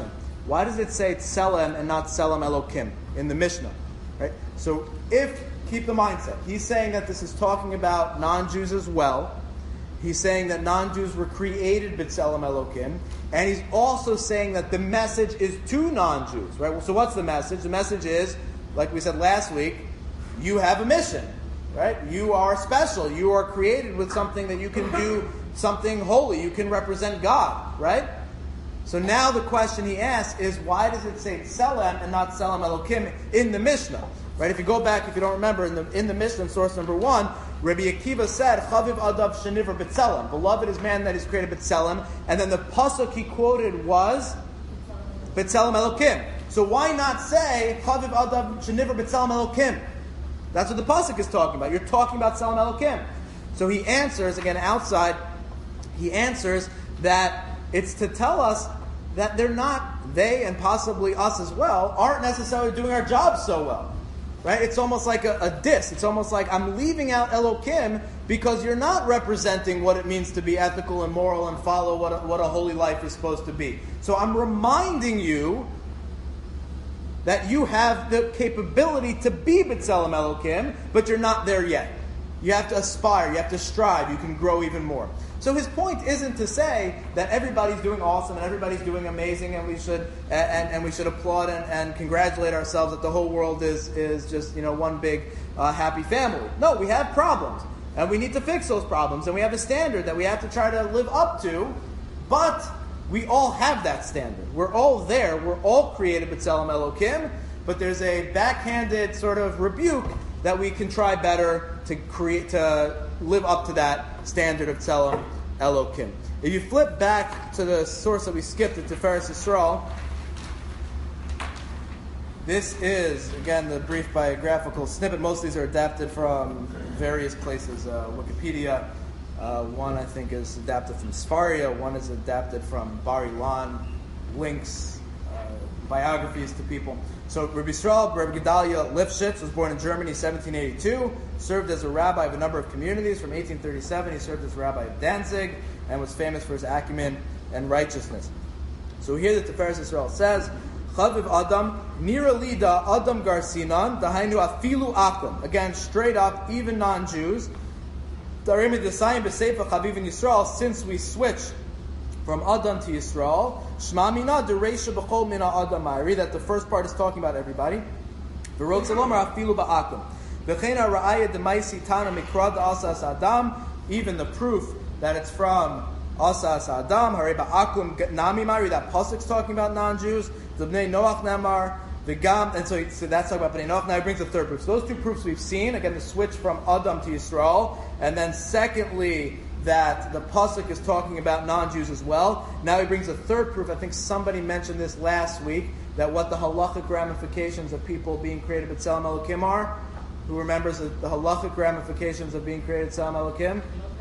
why does it say Tselem and not Tselem Elokim in the Mishnah? Right? So if, keep the mindset, he's saying that this is talking about non-Jews as well. He's saying that non-Jews were created B'Tselem Elokim. And he's also saying that the message is to non-Jews. Right? Well, so what's the message? The message is, like we said last week, you have a mission. Right? You are special. You are created with something that you can do something holy. You can represent God. Right? So now the question he asks is, why does it say Tselem and not Tselem Elokim in the Mishnah? Right? If you go back, if you don't remember, in the in the Mishnah, in source number one, Rabbi Akiva said, Chaviv Adav Sheniver B'Tselem. Beloved is man that is created B'Tselem. And then the pasuk he quoted was B'Tselem Elokim. So why not say Chaviv Adav Sheniver B'Tselem Elokim? That's what the pasuk is talking about. You're talking about Tselem Elokim. So he answers, again outside, he answers that it's to tell us that they're not, they and possibly us as well, aren't necessarily doing our jobs so well. Right? It's almost like a, a diss. It's almost like I'm leaving out Elokim because you're not representing what it means to be ethical and moral and follow what a, what a holy life is supposed to be. So I'm reminding you that you have the capability to be B'Tselem Elokim, but you're not there yet. You have to aspire. You have to strive. You can grow even more. So his point isn't to say that everybody's doing awesome and everybody's doing amazing, and we should and, and we should applaud and, and congratulate ourselves that the whole world is is just, you know, one big uh, happy family. No, we have problems, and we need to fix those problems, and we have a standard that we have to try to live up to. But we all have that standard. We're all there. We're all created B'Tselem Elokim. But there's a backhanded sort of rebuke that we can try better to create to live up to that standard of Tselem Elokim. If you flip back to the source that we skipped at Tiferes Yisrael, this is, again, the brief biographical snippet. Most of these are adapted from various places. Uh, Wikipedia, uh, one I think is adapted from Sfaria, one is adapted from Bar Ilan, links, uh, biographies to people. So Rabbi Yisrael, Rabbi Gedalia Lifshitz, was born in Germany seventeen eighty-two, served as a rabbi of a number of communities. From eighteen thirty-seven, he served as rabbi of Danzig, and was famous for his acumen and righteousness. So here the Tiferes Yisrael says, Chaviv Adam, Nira Lida Adam Garsinan, Dahainu Afilu Akum. Again, straight up, even non-Jews. Darimi Desayim B'Seifa Chaviv in Yisrael, since we switch from Adam to Yisrael, Shma Mina Dereisha B'Chol Mina Adam. I read that the first part is talking about everybody. V'rot Zalomar Afilu Ba'akum. V'cheina Ra'aya Demaisi Tana Mikrad Asas Adam. Even the proof that it's from Asas Adam. Hare Ba'akum Nami Mari. That pasuk's talking about non-Jews. The Bnei Noach Namar. The Gam. And so, so that's talking about Bnei Noach. Now he brings the third proof. So those two proofs we've seen. Again, the switch from Adam to Yisrael. And then secondly, that the pasuk is talking about non-Jews as well. Now he brings a third proof. I think somebody mentioned this last week, that what the halachic ramifications of people being created B'Tselem Elokim are. Who remembers the, the halachic ramifications of being created B'Tselem Elokim?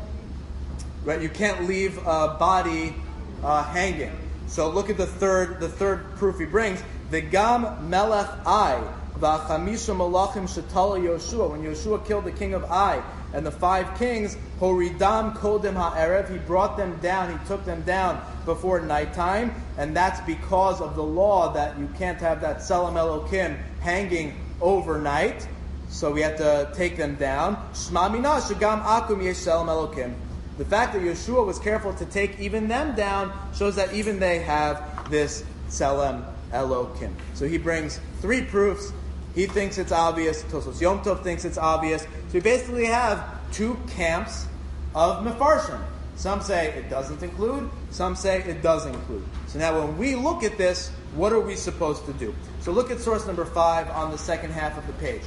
Right, you can't leave a body uh, hanging. So look at the third the third proof he brings. The Gam Melech Ai V'Chamisha Malachim Shetala Yoshua. When Yoshua killed the king of Ai and the five kings, Horidam Kodem Ha'erev, he brought them down, he took them down before nighttime, and that's because of the law that you can't have that Tselem Elokim hanging overnight. So we have to take them down. Shma Mina Shagam Akum Yesh Tselem Elokim. The fact that Yeshua was careful to take even them down shows that even they have this Tselem Elokim. So he brings three proofs. He thinks it's obvious. Tosos Yom Tov thinks it's obvious. So we basically have two camps of Mefarshim. Some say it doesn't include. Some say it does include. So now when we look at this, what are we supposed to do? So look at source number five on the second half of the page.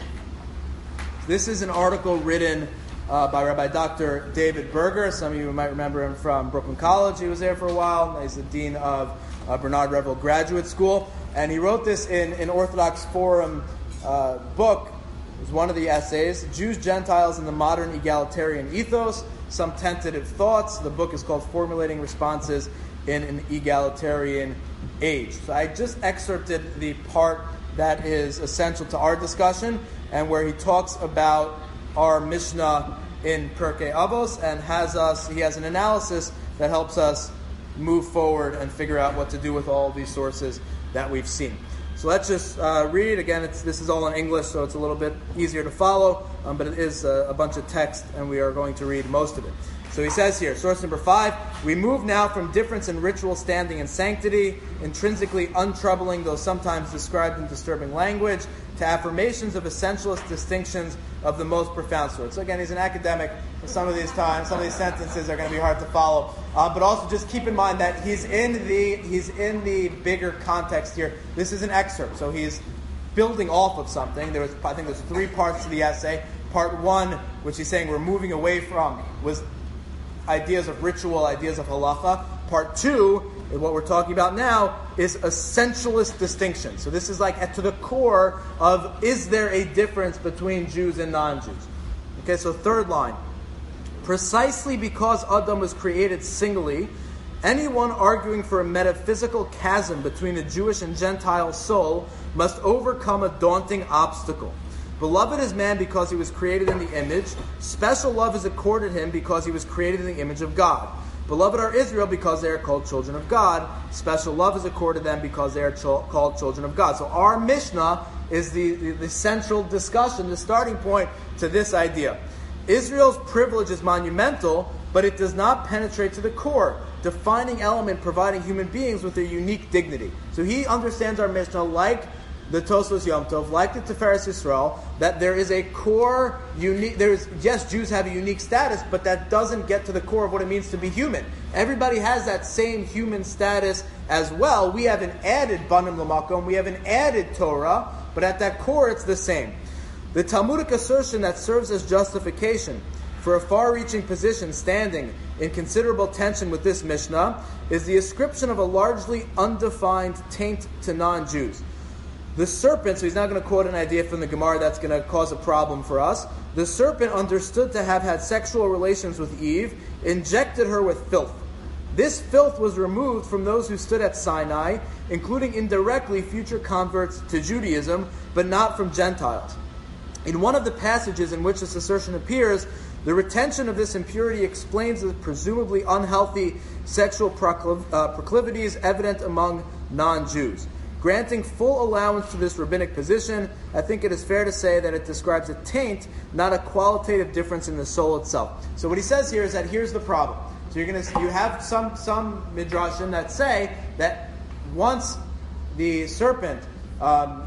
This is an article written uh, by Rabbi Doctor David Berger. Some of you might remember him from Brooklyn College. He was there for a while. He's the dean of uh, Bernard Revel Graduate School. And he wrote this in an Orthodox Forum uh, book. It was one of the essays, Jews, Gentiles, and the Modern Egalitarian Ethos, Some Tentative Thoughts. The book is called Formulating Responses in an Egalitarian Age. So I just excerpted the part that is essential to our discussion, and where he talks about our Mishnah in Pirkei Avos, and has us, he has an analysis that helps us move forward and figure out what to do with all these sources that we've seen. So let's just uh, read. Again, it's, this is all in English, so it's a little bit easier to follow, um, but it is a, a bunch of text, and we are going to read most of it. So he says here, source number five, we move now from difference in ritual standing and sanctity, intrinsically untroubling, though sometimes described in disturbing language, to affirmations of essentialist distinctions of the most profound sort. So again, he's an academic. Some of these times, some of these sentences are going to be hard to follow. Uh, but also just keep in mind that he's in the he's in the bigger context here. This is an excerpt, so he's building off of something. There was, I think there's three parts to the essay. Part one, which he's saying we're moving away from, was ideas of ritual, ideas of halacha. Part two, what we're talking about now, is essentialist distinction. So this is like at to the core of, is there a difference between Jews and non-Jews? Okay, so third line. Precisely because Adam was created singly, anyone arguing for a metaphysical chasm between the Jewish and Gentile soul must overcome a daunting obstacle. Beloved is man because he was created in the image. Special love is accorded him because he was created in the image of God. Beloved are Israel because they are called children of God. Special love is accorded them because they are cho- called children of God. So our Mishnah is the, the, the central discussion, the starting point to this idea. Israel's privilege is monumental, but it does not penetrate to the core, defining element providing human beings with their unique dignity. So he understands our Mishnah like the Tosfos Yom Tov, like the Tiferes Yisrael, that there is a core, unique, there's, yes, Jews have a unique status, but that doesn't get to the core of what it means to be human. Everybody has that same human status as well. We have an added Banim L'Makom, we have an added Torah, but at that core it's the same. The Talmudic assertion that serves as justification for a far-reaching position standing in considerable tension with this Mishnah is the ascription of a largely undefined taint to non-Jews. The serpent, so he's not going to quote an idea from the Gemara that's going to cause a problem for us. The serpent, understood to have had sexual relations with Eve, injected her with filth. This filth was removed from those who stood at Sinai, including indirectly future converts to Judaism, but not from Gentiles. In one of the passages in which this assertion appears, the retention of this impurity explains the presumably unhealthy sexual procliv- uh, proclivities evident among non-Jews. Granting full allowance to this rabbinic position, I think it is fair to say that it describes a taint, not a qualitative difference in the soul itself. So what he says here is that here's the problem. So you're going to you have some some midrashim that say that once the serpent um,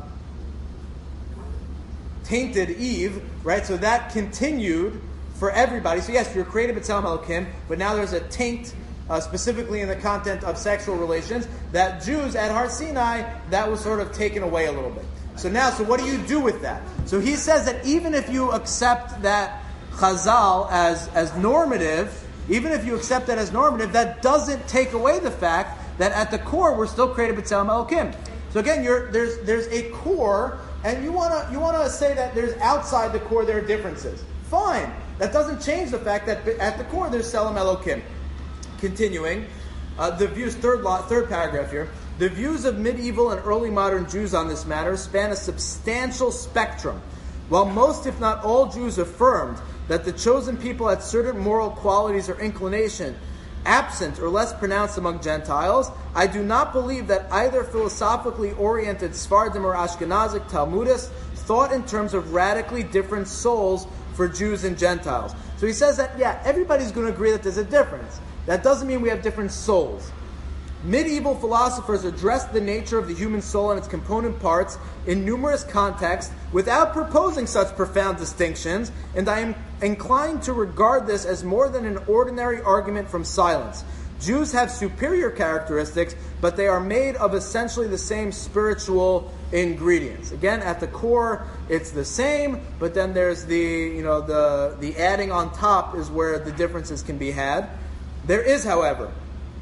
tainted Eve, right? So that continued for everybody. So yes, you're created b'tzelem Elokim, but now there's a taint. Uh, specifically in the content of sexual relations, that Jews at Har Sinai, that was sort of taken away a little bit. So now, so what do you do with that? So he says that even if you accept that Chazal as, as normative, even if you accept that as normative, that doesn't take away the fact that at the core we're still created b'tzelem Elokim. So again, you're, there's there's a core, and you wanna you wanna say that there's outside the core there are differences. Fine, that doesn't change the fact that at the core there's Tzelem Elokim. Continuing, uh, the views, third law, third paragraph here, the views of medieval and early modern Jews on this matter span a substantial spectrum. While most, if not all, Jews affirmed that the chosen people had certain moral qualities or inclination absent or less pronounced among Gentiles, I do not believe that either philosophically oriented Sephardim or Ashkenazic Talmudists thought in terms of radically different souls for Jews and Gentiles. So he says that, yeah, everybody's going to agree that there's a difference. That doesn't mean we have different souls. Medieval philosophers addressed the nature of the human soul and its component parts in numerous contexts without proposing such profound distinctions, and I am inclined to regard this as more than an ordinary argument from silence. Jews have superior characteristics, but they are made of essentially the same spiritual ingredients. Again, at the core, it's the same, but then there's the, you know, the, the adding on top is where the differences can be had. There is, however,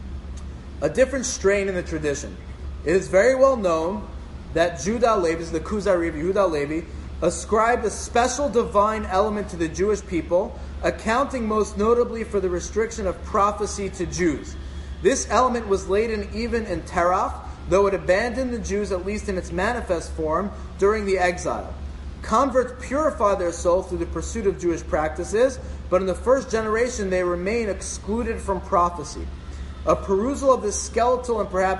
a different strain in the tradition. It is very well known that Judah Levi, the Kuzari of Yehuda Levi, ascribed a special divine element to the Jewish people, accounting most notably for the restriction of prophecy to Jews. This element was latent even in Terach, though it abandoned the Jews, at least in its manifest form, during the exile. Converts purify their soul through the pursuit of Jewish practices, but in the first generation they remain excluded from prophecy. A perusal of this skeletal and perhaps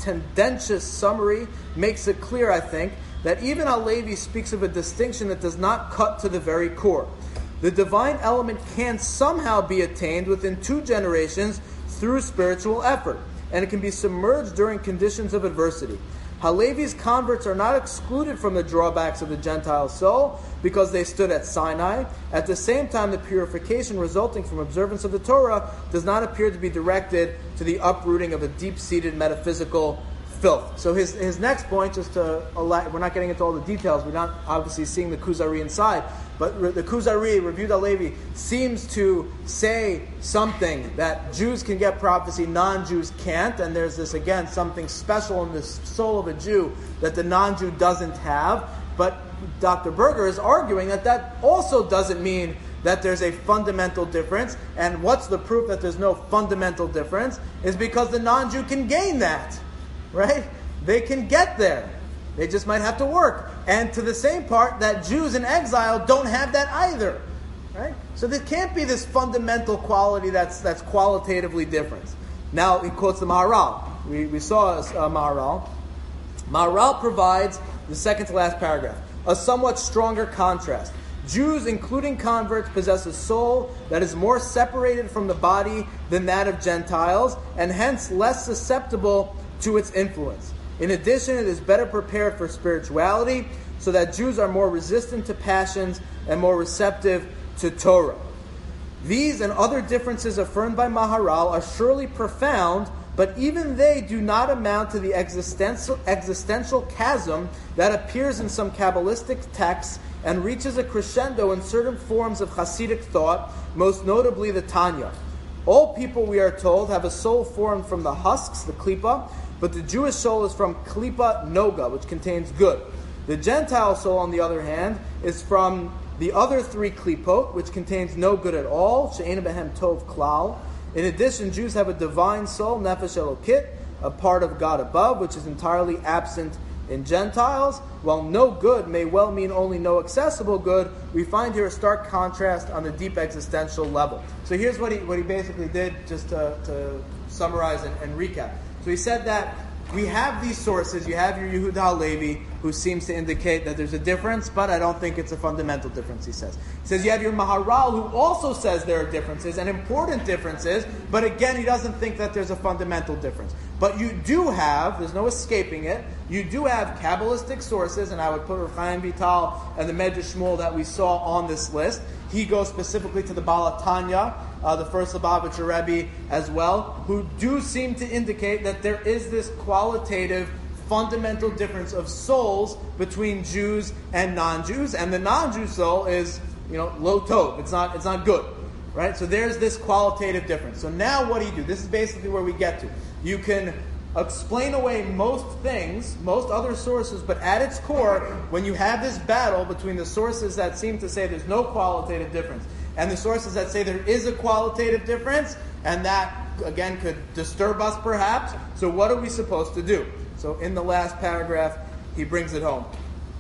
tendentious summary makes it clear, I think, that even Halevi speaks of a distinction that does not cut to the very core. The divine element can somehow be attained within two generations through spiritual effort, and it can be submerged during conditions of adversity. Halevi's converts are not excluded from the drawbacks of the Gentile soul because they stood at Sinai. At the same time, the purification resulting from observance of the Torah does not appear to be directed to the uprooting of a deep-seated metaphysical filth. So his his next point, just to we're not getting into all the details, we're not obviously seeing the Kuzari inside, but the Kuzari, Reviewed Halevi, seems to say something that Jews can get prophecy, non-Jews can't, and there's this, again, something special in the soul of a Jew that the non-Jew doesn't have. But Doctor Berger is arguing that that also doesn't mean that there's a fundamental difference, and what's the proof that there's no fundamental difference is because the non-Jew can gain that. Right? They can get there. They just might have to work. And to the same part, that Jews in exile don't have that either. Right? So there can't be this fundamental quality that's that's qualitatively different. Now he quotes the Maharal. We, we saw uh, Maharal. Maharal provides the second to last paragraph, a somewhat stronger contrast. Jews, including converts, possess a soul that is more separated from the body than that of Gentiles, and hence less susceptible to its influence. In addition, it is better prepared for spirituality, so that Jews are more resistant to passions and more receptive to Torah. These and other differences affirmed by Maharal are surely profound, but even they do not amount to the existential, existential chasm that appears in some Kabbalistic texts and reaches a crescendo in certain forms of Hasidic thought, most notably the Tanya. All people, we are told, have a soul formed from the husks, the klipa, but the Jewish soul is from klipa noga, which contains good. The Gentile soul, on the other hand, is from the other three klipot, which contains no good at all, she'ein behem tov klal. In addition, Jews have a divine soul, nefesh elokit, a part of God above, which is entirely absent in Gentiles. While no good may well mean only no accessible good, we find here a stark contrast on the deep existential level. So here's what he what he basically did, just to, to summarize and, and recap. So he said that we have these sources. You have your Yehuda Halevi, who seems to indicate that there's a difference, but I don't think it's a fundamental difference, he says. He says you have your Maharal, who also says there are differences, and important differences, but again, he doesn't think that there's a fundamental difference. But you do have, there's no escaping it, you do have Kabbalistic sources, and I would put Rav Chaim Vital and the Medrash Shmuel that we saw on this list. He goes specifically to the Baal Tanya, uh, the first Lubavitcher Rebbe as well, who do seem to indicate that there is this qualitative, fundamental difference of souls between Jews and non-Jews, and the non-Jew soul is, you know, low tov. It's not, it's not good, right? So there's this qualitative difference. So now what do you do? This is basically where we get to. You can explain away most things, most other sources, but at its core, when you have this battle between the sources that seem to say there's no qualitative difference and the sources that say there is a qualitative difference, and that, again, could disturb us perhaps, so what are we supposed to do? So in the last paragraph, he brings it home.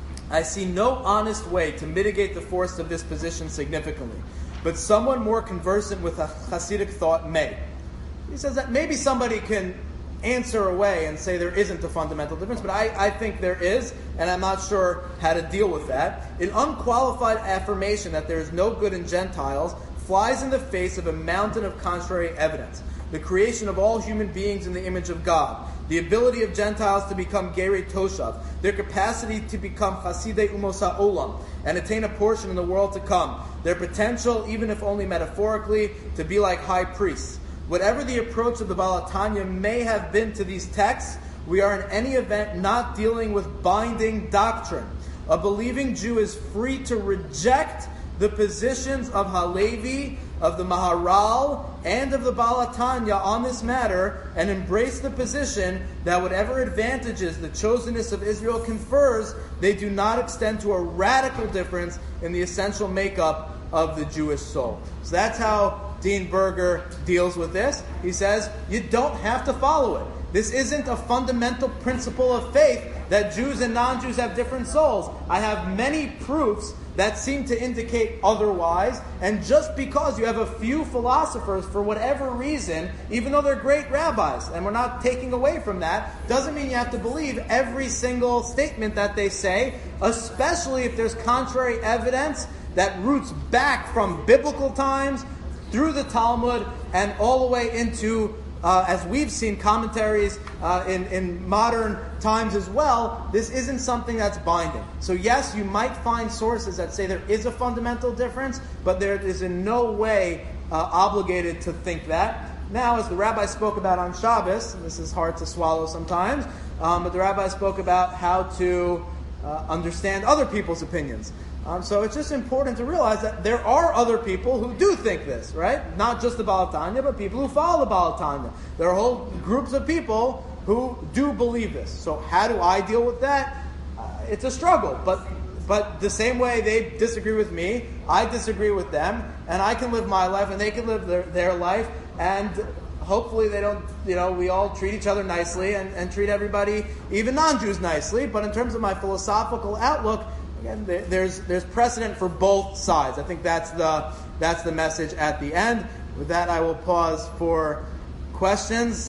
I see no honest way to mitigate the force of this position significantly, but someone more conversant with a Hasidic thought may. He says that maybe somebody can answer away and say there isn't a fundamental difference, but I, I think there is, and I'm not sure how to deal with that. An unqualified affirmation that there is no good in Gentiles flies in the face of a mountain of contrary evidence. The creation of all human beings in the image of God, the ability of Gentiles to become Gerei Toshav, their capacity to become Chasidei Umos HaOlam, and attain a portion in the world to come, their potential, even if only metaphorically, to be like high priests. Whatever the approach of the Baal Tanya may have been to these texts, we are in any event not dealing with binding doctrine. A believing Jew is free to reject the positions of Halevi, of the Maharal, and of the Baal Tanya on this matter, and embrace the position that whatever advantages the chosenness of Israel confers, they do not extend to a radical difference in the essential makeup of the Jewish soul. So that's how Dean Berger deals with this. He says, you don't have to follow it. This isn't a fundamental principle of faith that Jews and non-Jews have different souls. I have many proofs that seem to indicate otherwise. And just because you have a few philosophers, for whatever reason, even though they're great rabbis, and we're not taking away from that, doesn't mean you have to believe every single statement that they say, especially if there's contrary evidence that roots back from biblical times, through the Talmud, and all the way into, uh, as we've seen, commentaries uh, in, in modern times as well. This isn't something that's binding. So yes, you might find sources that say there is a fundamental difference, but there is in no way uh, obligated to think that. Now, as the rabbi spoke about on Shabbos, and this is hard to swallow sometimes, um, but the rabbi spoke about how to uh, understand other people's opinions. Um, so it's just important to realize that there are other people who do think this, right? Not just the Baal Tanya, but people who follow the Baal Tanya. There are whole groups of people who do believe this. So how do I deal with that? Uh, it's a struggle, but but the same way they disagree with me, I disagree with them, and I can live my life, and they can live their, their life, and hopefully they don't, you know, we all treat each other nicely and, and treat everybody, even non-Jews, nicely. But in terms of my philosophical outlook, again, there, there's there's precedent for both sides. I think that's the that's the message at the end. With that, I will pause for questions.